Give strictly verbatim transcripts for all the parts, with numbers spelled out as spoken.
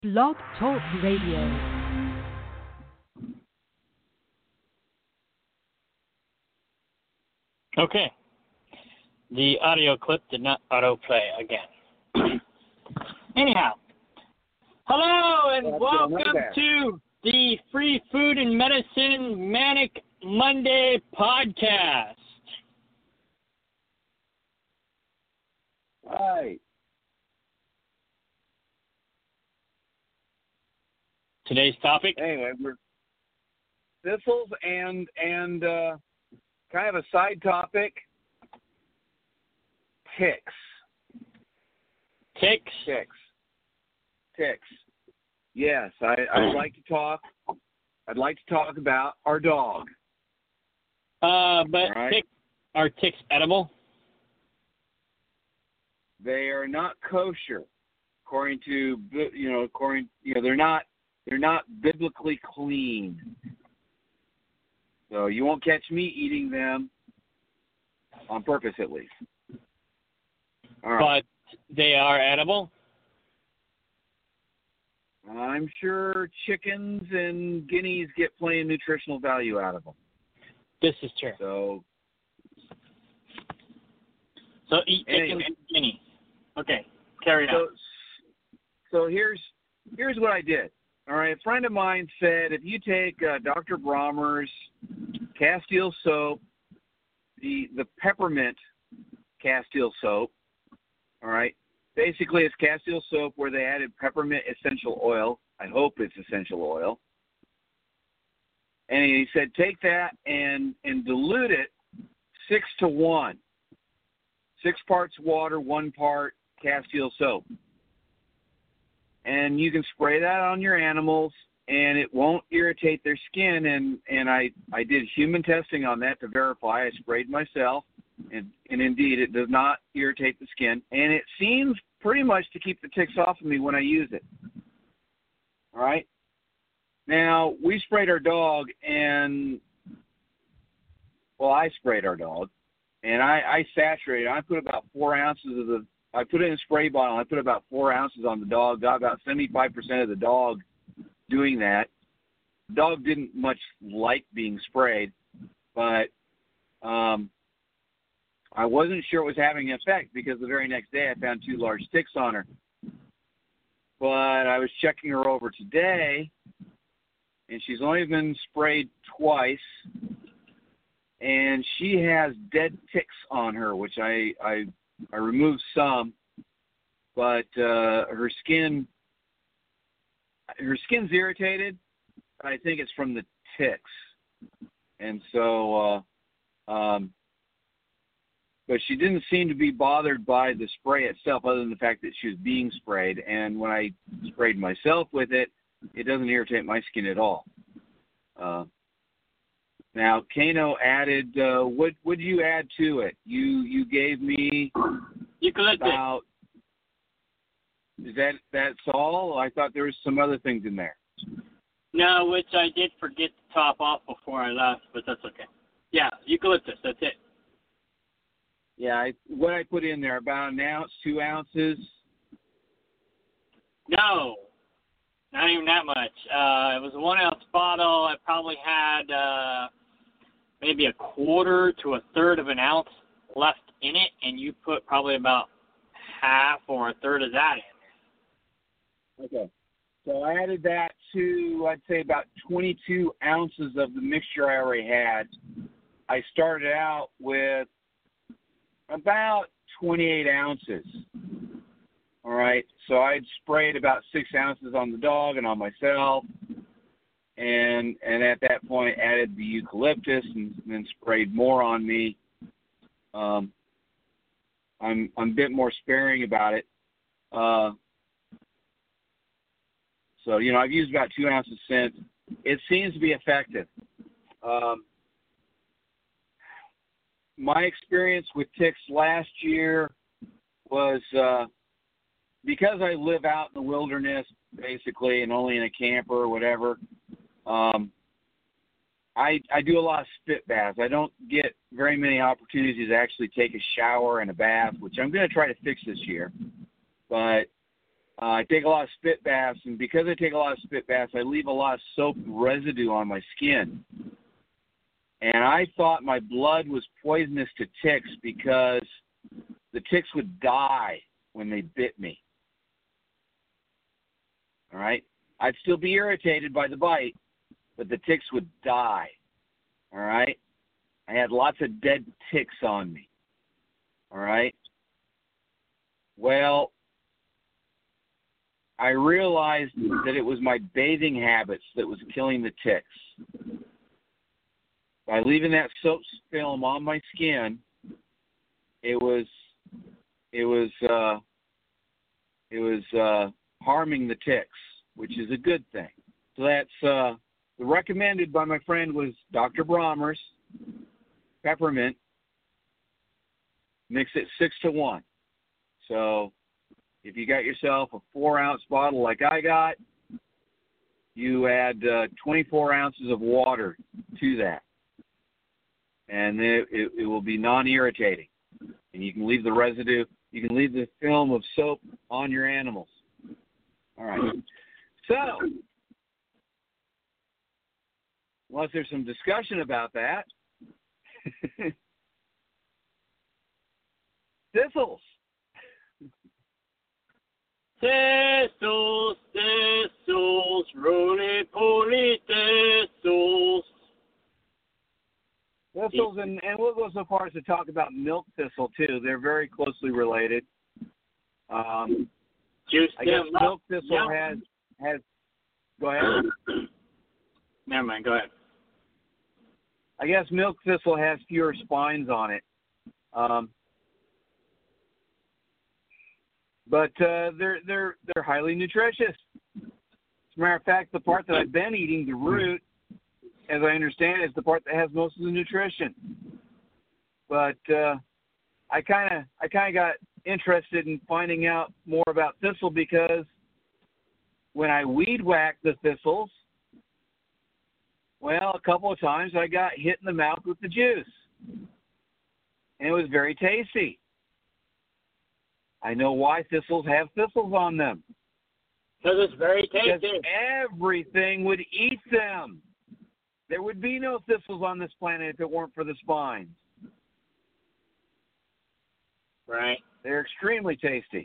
Blog Talk Radio. Okay. The audio clip did not autoplay again. Anyhow, hello and welcome to the Free Food and Medicine Manic Monday podcast. Hi. Today's topic? Anyway, we're thistles and and uh, kind of a side topic. Ticks. Ticks? Ticks. Ticks. Yes, I, I'd like to talk. I'd like to talk about our dog. Uh, but right. tick, are ticks edible? They are not kosher, according to you know, according you know, they're not they're not biblically clean. So you won't catch me eating them on purpose, at least. All right. But they are edible? I'm sure chickens and guineas get plenty of nutritional value out of them. This is true. So, so eat chicken anyway. and guinea. Okay, carry so, on. So here's here's what I did. All right, a friend of mine said if you take uh, Doctor Brommer's Castile soap, the the peppermint Castile soap, all right, basically it's Castile soap where they added peppermint essential oil. I hope it's essential oil. And he said take that and, and dilute it six to one. Six parts water, one part Castile soap. And you can spray that on your animals, and it won't irritate their skin. And, and I, I did human testing on that to verify. I sprayed myself, and, and indeed, it does not irritate the skin. And it seems pretty much to keep the ticks off of me when I use it. All right? Now, we sprayed our dog, and, well, I sprayed our dog, and I, I saturated. I put about four ounces of the I put it in a spray bottle. I put about four ounces on the dog. Got about seventy-five percent of the dog doing that. The dog didn't much like being sprayed, but um, I wasn't sure it was having an effect because the very next day I found two large ticks on her. But I was checking her over today, and she's only been sprayed twice, and she has dead ticks on her, which I I. I removed some, but uh, her skin, her skin's irritated. I think it's from the ticks, and so, uh, um, but she didn't seem to be bothered by the spray itself, other than the fact that she was being sprayed. And when I sprayed myself with it, it doesn't irritate my skin at all. Uh, Now, Kano added, uh, what would you add to it? You you gave me Eucalyptus. about, is that, that's all? I thought there was some other things in there. No, which I did forget to top off before I left, but that's okay. Yeah, eucalyptus, that's it. Yeah, I, what I put in there, about an ounce, two ounces? No, not even that much. Uh, it was a one-ounce bottle. I probably had uh, maybe a quarter to a third of an ounce left in it, and you put probably about half or a third of that in. Okay. So I added that to, I'd say, about twenty-two ounces of the mixture I already had. I started out with about twenty-eight ounces. All right. So I'd sprayed about six ounces on the dog and on myself. And and at that point, added the eucalyptus and then sprayed more on me. Um, I'm I'm a bit more sparing about it. Uh, so you know, I've used about two ounces since. It seems to be effective. Um, my experience with ticks last year was uh, because I live out in the wilderness, basically, and only in a camper or whatever. Um, I I do a lot of spit baths. I don't get very many opportunities to actually take a shower and a bath, which I'm going to try to fix this year. But uh, I take a lot of spit baths, and because I take a lot of spit baths, I leave a lot of soap residue on my skin. And I thought my blood was poisonous to ticks because the ticks would die when they bit me. All right? I'd still be irritated by the bite, but the ticks would die. All right? I had lots of dead ticks on me. All right? Well, I realized that it was my bathing habits that was killing the ticks. By leaving that soap film on my skin, it was it was uh, it was uh, harming the ticks, which is a good thing. So that's uh, the recommended by my friend was Doctor Brommer's peppermint. Mix it six to one. So if you got yourself a four ounce bottle like I got, you add uh, twenty-four ounces of water to that. And it, it, it will be non-irritating. And you can leave the residue, you can leave the film of soap on your animals. All right. So, unless there's some discussion about that, thistles. Thistles, thistles, roly-poly thistles. Thistles, and, and we'll go so far as to talk about milk thistle, too. They're very closely related. Um, Juice I guess them milk up. thistle Yeah. has, has, go ahead. Never mind, go ahead. I guess milk thistle has fewer spines on it. Um, but uh, they're, they're, they're highly nutritious. As a matter of fact, the part that I've been eating, the root, as I understand, is the part that has most of the nutrition. But uh, I kind of I kind of got interested in finding out more about thistle because when I weed whacked the thistles, well, a couple of times I got hit in the mouth with the juice, and it was very tasty. I know why thistles have thistles on them. Because it's very tasty. Because everything would eat them. There would be no thistles on this planet if it weren't for the spines. Right. They're extremely tasty.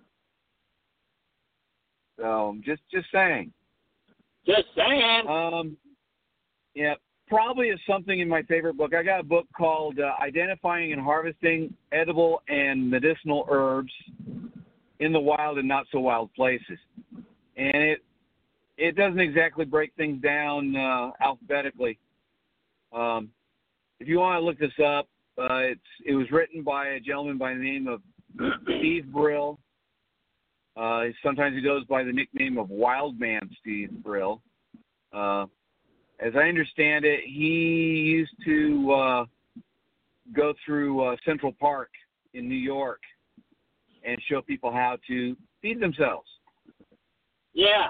So, just just saying. Just saying. Um, yeah, probably is something in my favorite book. I got a book called uh, Identifying and Harvesting Edible and Medicinal Herbs in the Wild and Not So Wild Places. And it It doesn't exactly break things down uh, alphabetically. Um, if you want to look this up, uh, it's it was written by a gentleman by the name of Steve Brill. Uh, sometimes he goes by the nickname of Wildman Steve Brill. Uh, as I understand it, he used to uh, go through uh, Central Park in New York and show people how to feed themselves. Yeah.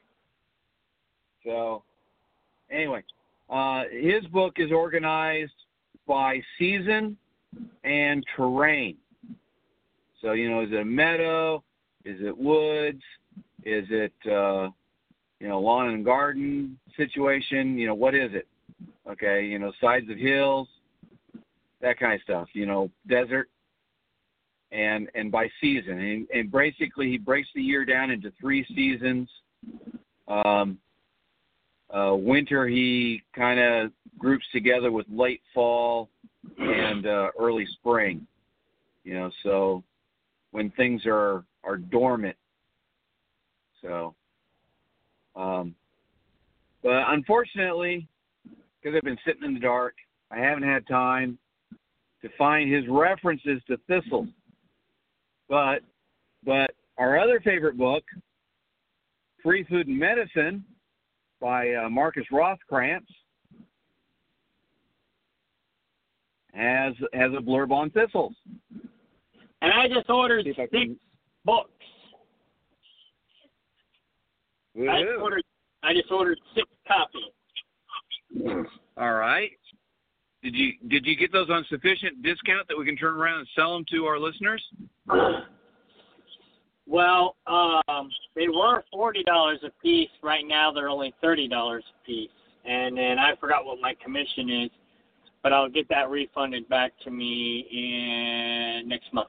So, anyway, uh, his book is organized by season and terrain. So, you know, is it a meadow? Is it woods? Is it, uh, you know, lawn and garden situation? You know, what is it? Okay, you know, sides of hills, that kind of stuff. You know, desert, and and by season. And, and basically, he breaks the year down into three seasons. Um, Uh, winter, he kind of groups together with late fall and uh, early spring, you know, so when things are, are dormant. So, um, but unfortunately, because I've been sitting in the dark, I haven't had time to find his references to thistles. But, but our other favorite book, Free Food and Medicine, by uh, Marcus Rothkrantz, has has a blurb on thistles. And I just ordered See if I six can- books. I just, Woohoo. ordered, I just ordered six copies. All right. Did you did you get those on sufficient discount that we can turn around and sell them to our listeners? Well, um, they were forty dollars a piece. Right now, they're only thirty dollars a piece. And then I forgot what my commission is, but I'll get that refunded back to me in next month.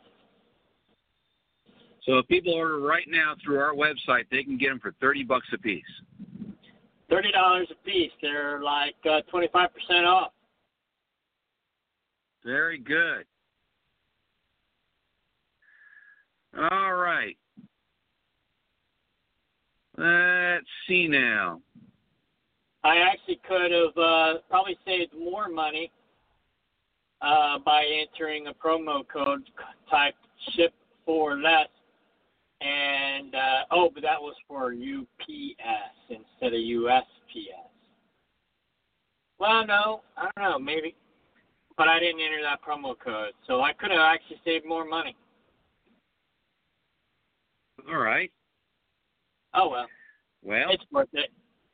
So if people order right now through our website, they can get them for thirty bucks a piece. Thirty dollars a piece. They're like uh, twenty-five percent off. Very good. All right. Let's see now. I actually could have uh, probably saved more money uh, by entering a promo code type ship for less. And, uh, oh, but that was for U P S instead of U S P S. Well, no, I don't know, maybe. But I didn't enter that promo code, so I could have actually saved more money. All right. Oh, well. Well, it's worth it.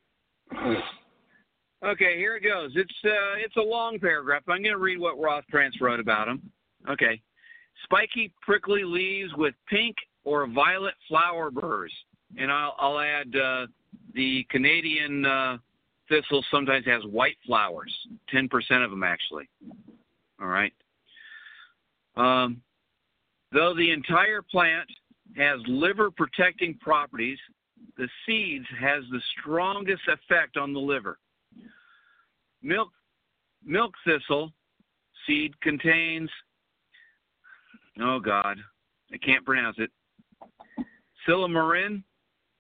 Okay, here it goes. It's uh, it's a long paragraph. I'm going to read what Roth Trance wrote about them. Okay. Spiky, prickly leaves with pink or violet flower burrs. And I'll, I'll add uh, the Canadian uh, thistle sometimes has white flowers, ten percent of them actually. All right. Um, though the entire plant has liver-protecting properties, the seeds has the strongest effect on the liver. Milk, milk thistle seed contains, oh God, I can't pronounce it, silymarin.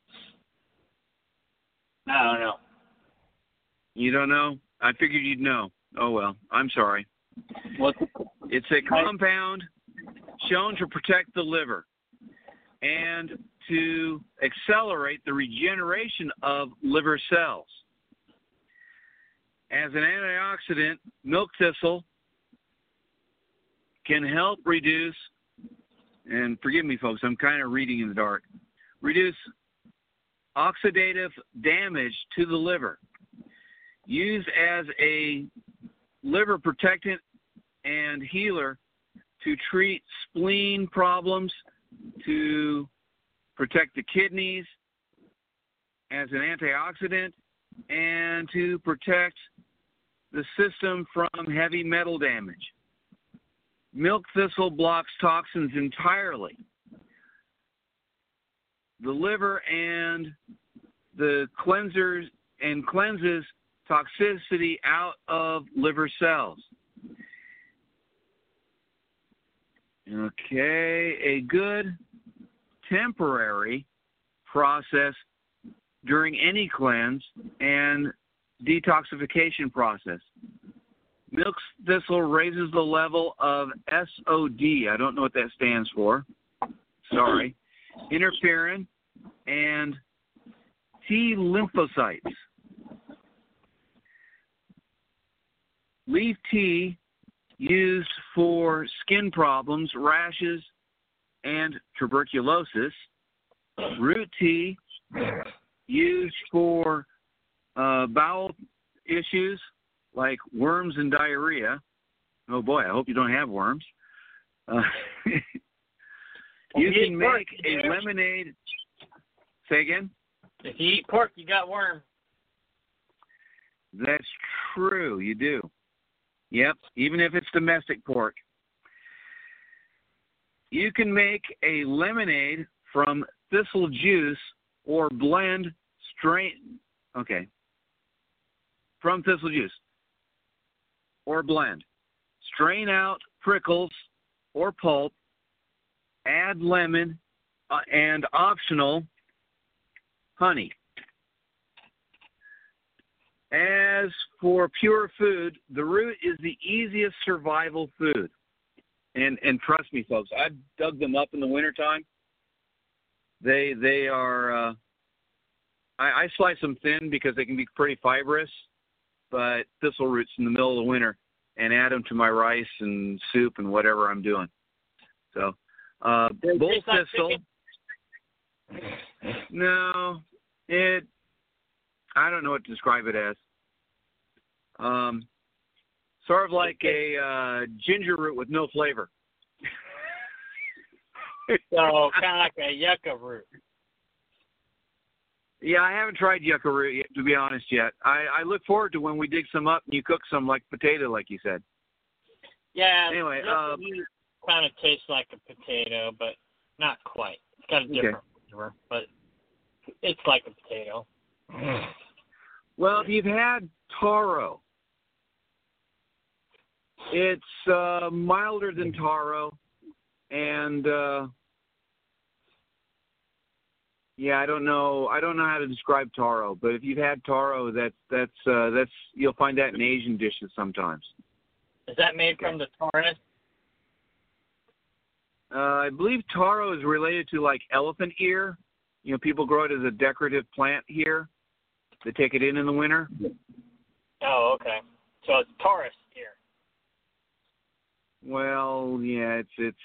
I don't know. You don't know? I figured you'd know. Oh, well, I'm sorry. What's It's a compound shown to protect the liver and to accelerate the regeneration of liver cells. As an antioxidant, milk thistle can help reduce, and forgive me, folks, I'm kind of reading in the dark, reduce oxidative damage to the liver. Used as a liver protectant and healer to treat spleen problems, to protect the kidneys, as an antioxidant, and to protect the system from heavy metal damage. Milk thistle blocks toxins entirely. The liver and the cleansers and cleanses toxicity out of liver cells. Okay, a good temporary process during any cleanse and detoxification process. Milk thistle raises the level of S O D, I don't know what that stands for, sorry, interferon and T lymphocytes. Leaf tea used for skin problems, rashes, and tuberculosis. Root tea used for uh, bowel issues like worms and diarrhea. Oh boy, I hope you don't have worms. Uh, you can make a lemonade. Say again? If you eat pork, you got worm. That's true, you do. Yep, even if it's domestic pork. You can make a lemonade from thistle juice or blend strain. Okay. From thistle juice or blend. Strain out prickles or pulp. Add lemon uh, and optional honey. As for pure food, the root is the easiest survival food. And and trust me, folks, I've dug them up in the wintertime. They they are, uh, I, I slice them thin because they can be pretty fibrous, but thistle roots in the middle of the winter and add them to my rice and soup and whatever I'm doing. So, uh, bull thistle, no, it, I don't know what to describe it as. Um, sort of like a uh, ginger root with no flavor. So kind of like a yucca root. Yeah, I haven't tried yucca root yet, to be honest yet. I, I look forward to when we dig some up and you cook some like potato, like you said. Yeah. Anyway, yucca uh, root kind of tastes like a potato, but not quite. It's got a different okay. flavor, but it's like a potato. Well, if you've had taro, it's uh, milder than taro, and uh, yeah, I don't know. I don't know how to describe taro, but if you've had taro, that's that's uh, that's you'll find that in Asian dishes sometimes. Is that made okay. from the Taurus? Uh, I believe taro is related to like elephant ear. You know, people grow it as a decorative plant here. They take it in in the winter. Oh, okay. So it's Taurus ear. Well, yeah, it's it's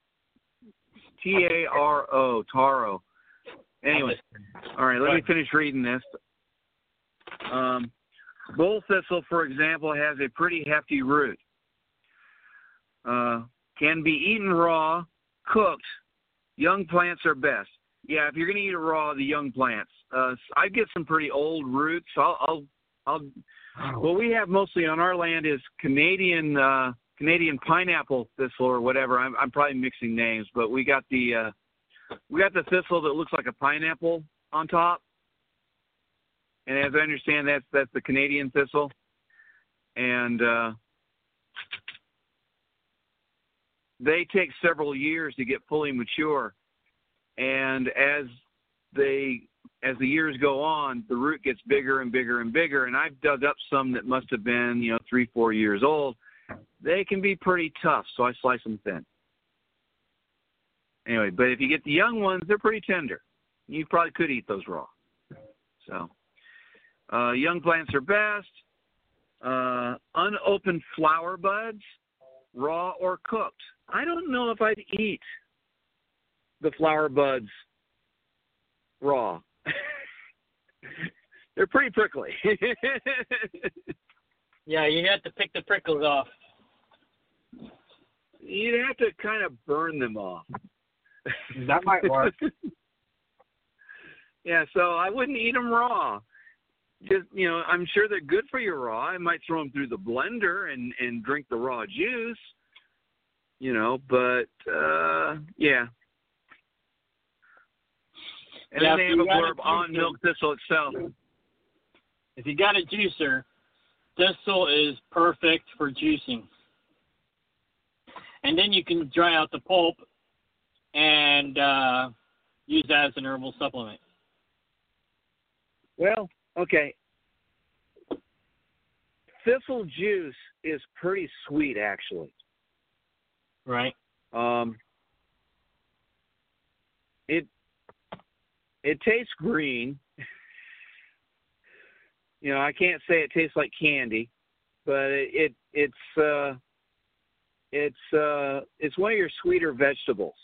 T A R O, taro. Anyway, all right, let me finish reading this. Um, bull thistle, for example, has a pretty hefty root. Uh, can be eaten raw, cooked. Young plants are best. Yeah, if you're going to eat it raw, the young plants. Uh, I get some pretty old roots. I'll, I'll, I'll. What we have mostly on our land is Canadian, uh, Canadian pineapple thistle or whatever. I'm, I'm probably mixing names, but we got the. Uh, We got the thistle that looks like a pineapple on top, and as I understand, that's that's the Canadian thistle, and uh, they take several years to get fully mature, and as they as the years go on, the root gets bigger and bigger and bigger, and I've dug up some that must have been you know three four years old. They can be pretty tough, so I slice them thin. Anyway, but if you get the young ones, they're pretty tender. You probably could eat those raw. So, uh, young plants are best. Uh, unopened flower buds, raw or cooked. I don't know if I'd eat the flower buds raw. They're pretty prickly. Yeah, you have to pick the prickles off. You'd have to kind of burn them off. That might work. Yeah, so I wouldn't eat them raw. Just, you know, I'm sure they're good for you raw. I might throw them through the blender and, and drink the raw juice, you know, but, uh, yeah. And yeah, then they have a blurb on milk thistle itself. If you got a juicer, thistle is perfect for juicing. And then you can dry out the pulp and uh, use that as an herbal supplement. Well, okay. Thistle juice is pretty sweet, actually. Right. Um, it it tastes green. You know, I can't say it tastes like candy, but it, it it's uh, it's uh, it's one of your sweeter vegetables.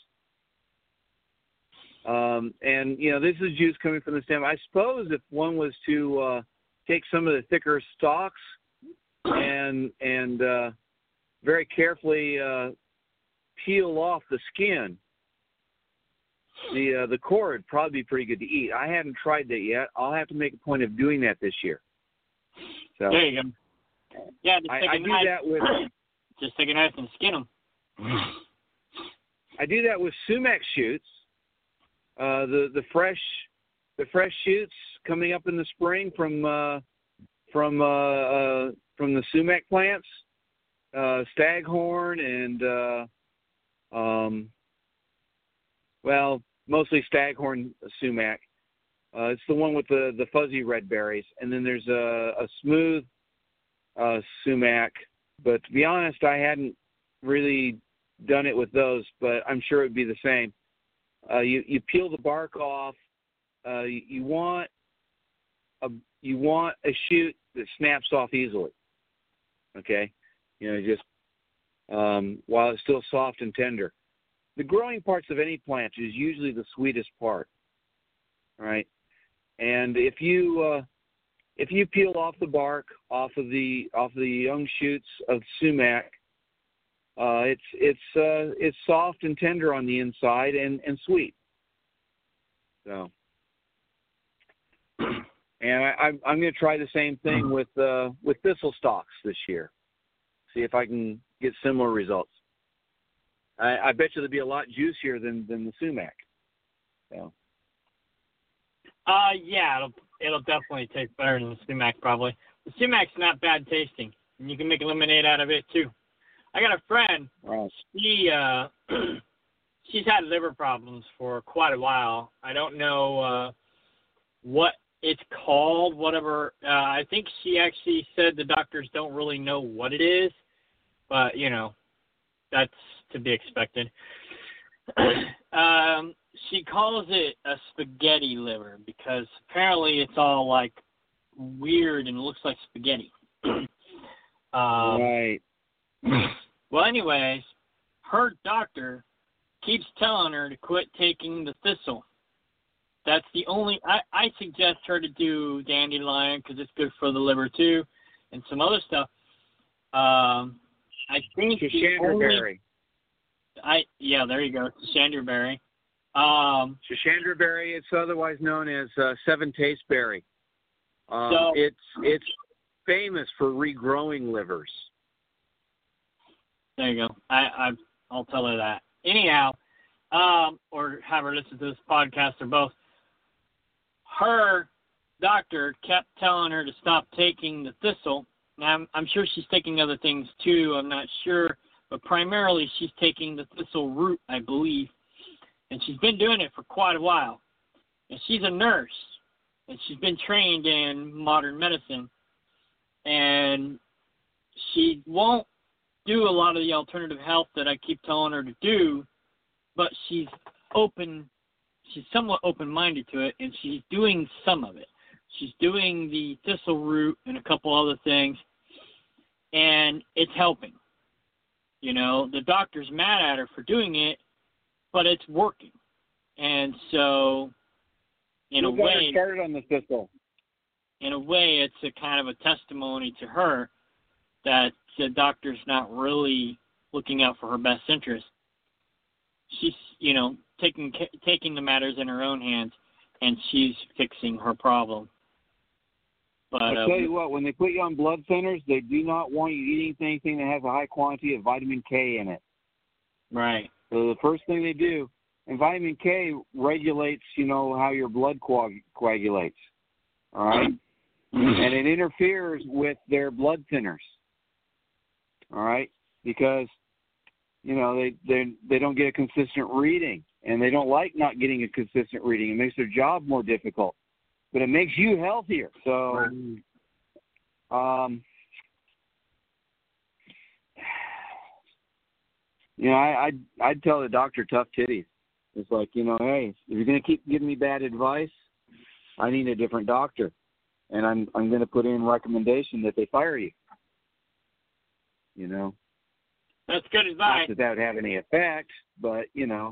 Um, and, you know, this is juice coming from the stem. I suppose if one was to uh, take some of the thicker stalks and and uh, very carefully uh, peel off the skin, the uh, the core would probably be pretty good to eat. I haven't tried that yet. I'll have to make a point of doing that this year. So there you go. Yeah, just I, take I a do knife, that with. Just take a knife and skin them. I do that with sumac shoots. Uh, the the fresh the fresh shoots coming up in the spring from uh, from uh, uh, from the sumac plants, uh, staghorn and uh, um, well mostly staghorn sumac. Uh, it's the one with the, the fuzzy red berries, and then there's a, a smooth uh, sumac. But to be honest, I hadn't really done it with those, but I'm sure it'd be the same. Uh, you you peel the bark off. Uh, you, you want a you want a shoot that snaps off easily. Okay, you know just um, while it's still soft and tender. The growing parts of any plant is usually the sweetest part, right? And if you uh, if you peel off the bark off of the off of the young shoots of sumac, Uh, it's it's uh, it's soft and tender on the inside and, and sweet. So, and I, I'm I'm going to try the same thing with uh, with thistle stalks this year. See if I can get similar results. I, I bet you they'll be a lot juicier than, than the sumac. So. Uh, yeah, it'll it'll definitely taste better than the sumac probably. The sumac's not bad tasting, and you can make lemonade out of it too. I got a friend. Right. She uh, she's had liver problems for quite a while. I don't know uh, what it's called. Whatever. Uh, I think she actually said the doctors don't really know what it is, but you know, that's to be expected. um, she calls it a spaghetti liver because apparently it's all like weird and looks like spaghetti. um, right. Well, anyways, her doctor keeps telling her to quit taking the thistle. That's the only. I, I suggest her to do dandelion because it's good for the liver too, and some other stuff. Um, I think the Shashandraberry. I yeah, there you go, Shashandraberry. Um, Shashandraberry. It's otherwise known as uh, seven taste berry. Um, so, it's it's famous for regrowing livers. There you go. I, I I'll tell her that. Anyhow, um, or have her listen to this podcast or both. Her doctor kept telling her to stop taking the thistle. Now I'm, I'm sure she's taking other things too. I'm not sure, but primarily she's taking the thistle root, I believe, and she's been doing it for quite a while. And she's a nurse, and she's been trained in modern medicine, and she won't do a lot of the alternative health that I keep telling her to do, but she's open, she's somewhat open-minded to it, and she's doing some of it. She's doing the thistle root and a couple other things, and it's helping. You know, the doctor's mad at her for doing it, but it's working. And so, in a way, started on the thistle. In a way, it's a kind of a testimony to her that the doctor's not really looking out for her best interest. She's, you know, taking taking the matters in her own hands, and she's fixing her problem. But I uh, tell you what, when they put you on blood thinners, they do not want you eating anything that has a high quantity of vitamin K in it. Right. So the first thing they do, and vitamin K regulates, you know, how your blood coag- coagulates. All right? And it interferes with their blood thinners. All right? Because, you know, they they they don't get a consistent reading, and they don't like not getting a consistent reading. It makes their job more difficult, but it makes you healthier. So, um, you know, I I'd, I'd tell the doctor tough titties. It's like, you know, hey, if you're gonna keep giving me bad advice, I need a different doctor, and I'm I'm gonna put in recommendation that they fire you. You know. That's good advice. Not that that would have any effect, but, you know.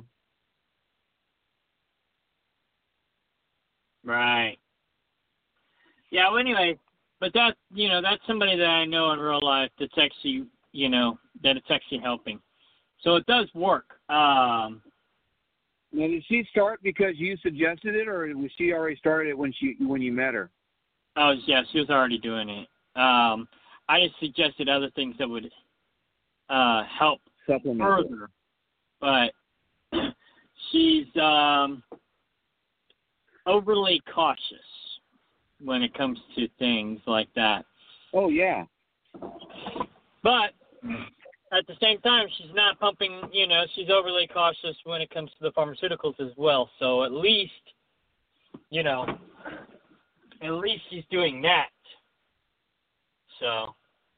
Right. Yeah, well, anyway, but that, you know, that's somebody that I know in real life that's actually, you know, that it's actually helping. So it does work. Um, now, did she start because you suggested it, or was she already started it when she when you met her? Oh, yeah, she was already doing it. Um, I just suggested other things that would uh, help Supplement further, but she's um, overly cautious when it comes to things like that. Oh, yeah. But at the same time, she's not pumping, you know, she's overly cautious when it comes to the pharmaceuticals as well. So at least, you know, at least she's doing that. So,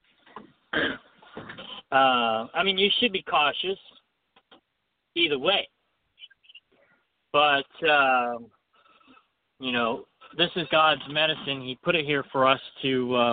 uh, I mean, you should be cautious either way. But, um, you know, this is God's medicine. He put it here for us to uh,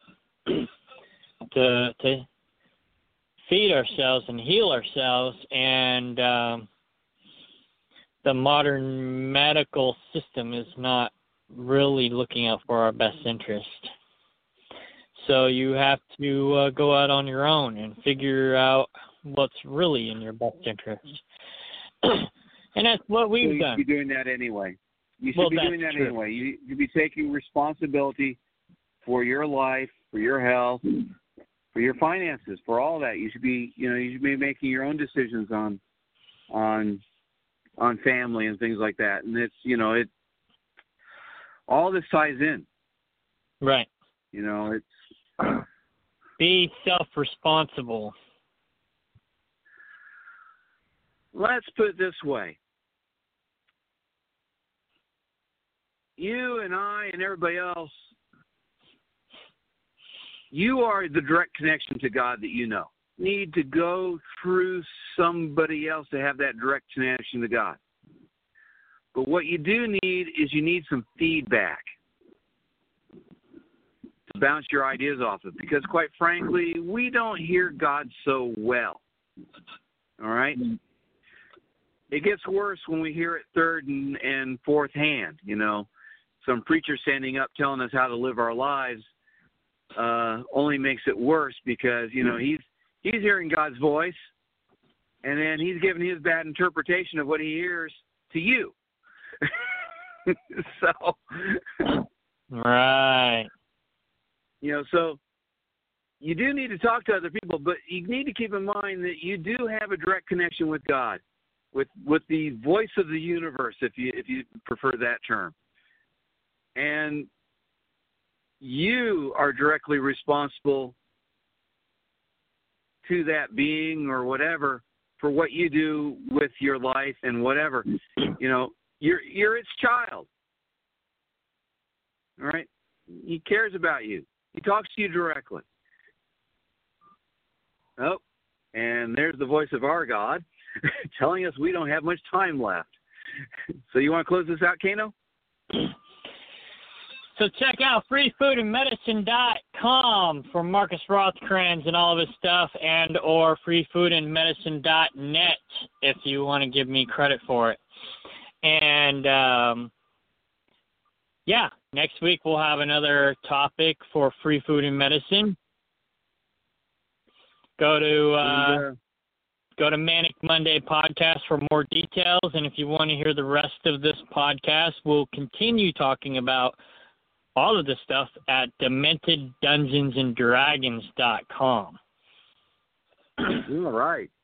to to feed ourselves and heal ourselves. And um, the modern medical system is not really looking out for our best interest. So you have to uh, go out on your own and figure out what's really in your best interest. And that's what we've so you done. should be doing that anyway. You should well, be doing that true. anyway. You should be taking responsibility for your life, for your health, for your finances, for all that. You should be, you know, you should be making your own decisions on, on, on family and things like that. And it's, you know, it, all this ties in. Right. You know, it's be self-responsible. Let's put it this way. You and I and everybody else, you are the direct connection to God that you know. Need to go through somebody else to have that direct connection to God. But what you do need is you need some feedback to bounce your ideas off of. Because quite frankly, we don't hear God so well. All right? It gets worse when we hear it third and, and fourth hand, you know. Some preacher standing up telling us how to live our lives uh, only makes it worse because, you know, he's he's hearing God's voice, and then he's giving his bad interpretation of what he hears to you. So, right. You know, so you do need to talk to other people, but you need to keep in mind that you do have a direct connection with God, with with the voice of the universe, if you if you prefer that term. And you are directly responsible to that being or whatever for what you do with your life and whatever. You know, you're you're its child. All right? He cares about you. He talks to you directly. Oh, and there's the voice of our God telling us we don't have much time left. So you want to close this out, Kano? So check out free food and medicine dot com for Marcus Rothkranz and all of his stuff, and or free food and medicine dot net if you want to give me credit for it. And, um, yeah, next week we'll have another topic for Free Food and Medicine. Go to uh, and, uh, go to Manic Monday Podcast for more details, and if you want to hear the rest of this podcast, we'll continue talking about all of this stuff at demented dungeons and dragons dot com. all right.